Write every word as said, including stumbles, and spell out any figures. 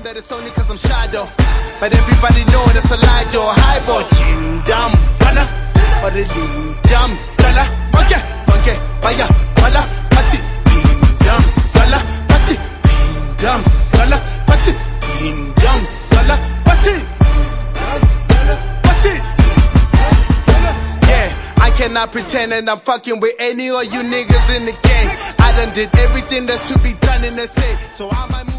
that it's only cause I'm shy though. But everybody know that's a lie though. Hi boy, Jim Dam, Bala, or the Lim Dam, Dala, Monkey, Monkey, Fire, Bala, Patti, Bim Dam, Sala, Patti, Bim Dam, Sala, Patti, Bim Dam, Sala, Patti, Patti. Yeah, I cannot pretend that I'm fucking with any of you niggas in the game. I done did everything that's to be done in the city, so I might move